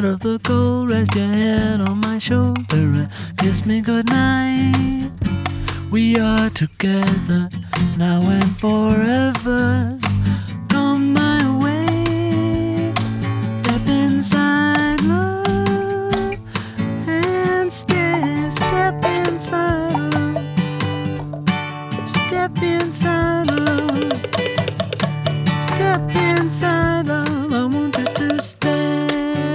out of the cold, rest your head on my shoulder and kiss me goodnight. We are together now and forever. Come my way, step inside love and step inside love. Step inside love. Step inside love. I want you to stay.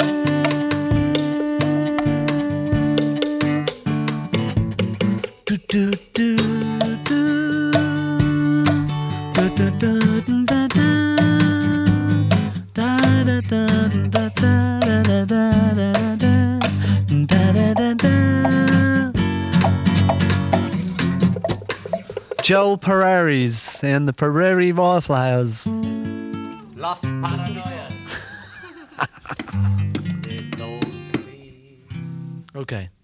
Do do do do. Da da da da da. Da da da da da da da da da da da. Joe Perreri's and the Prairie Wallflowers. Los Paranoias. Did those trees. Okay.